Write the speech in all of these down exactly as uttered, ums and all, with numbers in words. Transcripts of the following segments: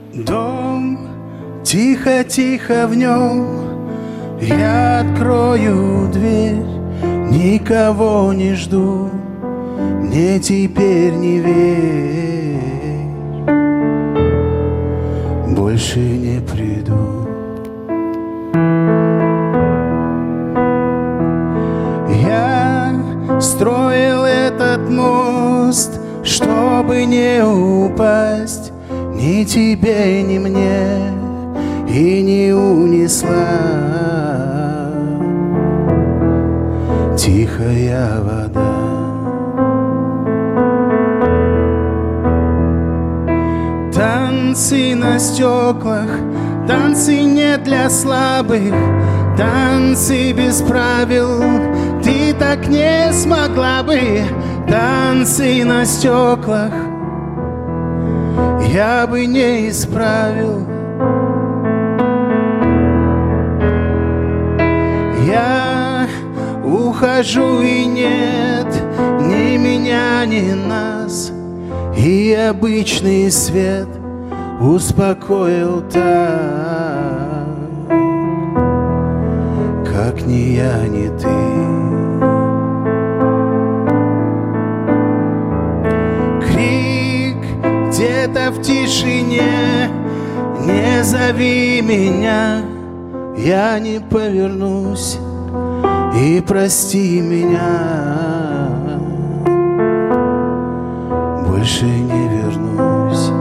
Дом, тихо-тихо в нем, я открою дверь, никого не жду, мне теперь не верь, больше не приду. Я строил этот мост, чтобы не упасть ни тебе, ни мне, и не унесла тихая вода. Танцы на стеклах, танцы не для слабых, танцы без правил, ты так не смогла бы. Танцы на стеклах я бы не исправил. Я ухожу, и нет ни меня, ни нас, и обычный свет успокоил так, как ни я, ни ты. Крик где-то в тишине, не зови меня, я не повернусь, и прости меня, больше не вернусь.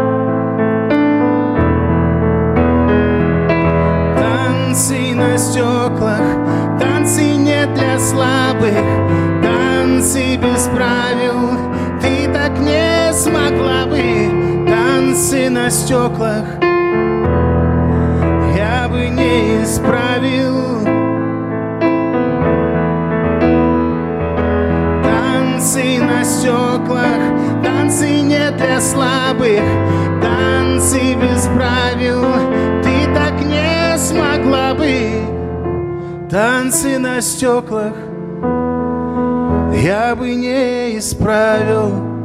Танцы на стеклах, танцы не для слабых, танцы без правил, ты так не смогла бы. Танцы на стеклах я бы не исправил. Танцы на стеклах, танцы не для слабых, танцы без правил, ты так не смогла бы. Танцы на стеклах я бы не исправил.